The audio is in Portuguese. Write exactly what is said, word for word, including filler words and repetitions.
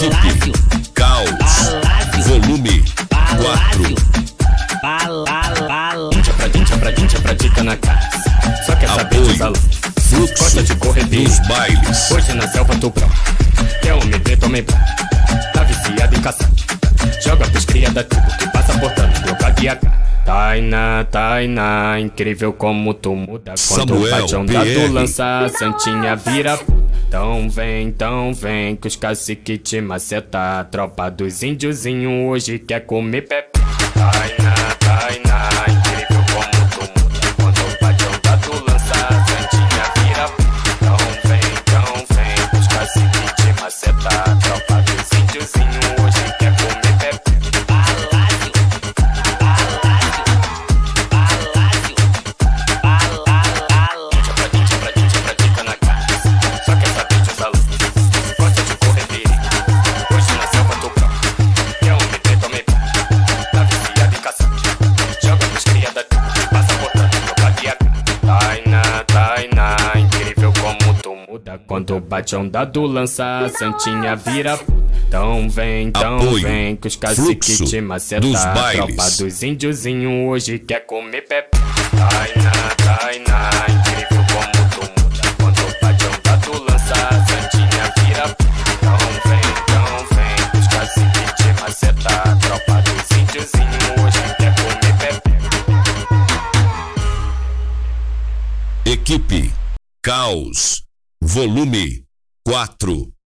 Equipe Caos, volume quatro. Dincha pra dincha pra dincha pra dica na casa. Só quer saber de salão. Fluxo Gosta de correr dos bailes. Hoje na selva tô bravo. Quer um medê, tomei bravo. Tá viciado em caçar. Joga pros cria da tribo que passa portando bloca de A K. Tainá, Tainá, incrível como tu muda. Quando o patrão da tu lança, a santinha vira puta. Então vem, então vem, que os cacique te maceta. A tropa dos índiozinhos hoje quer comer pepe. Tainá, Tainá, incrível como tu muda. Quando o patrão da tu lança, a santinha vira puta. Então vem, então vem, que os cacique te maceta. A tropa dos índiozinhos hoje quer comer pepe. Quando bate onda do lança, a santinha vira puta. Então vem, então Apoio. vem, que os cacique te maceta. A tropa dos índiozinhos hoje quer comer pepe. Tainá, Tainá, incrível como tu muda. Quando bate onda do lança, a santinha vira puta. Então vem, então vem, que os cacique te maceta. A tropa dos índiozinhos hoje quer comer pepe. Equipe Caos, volume quatro.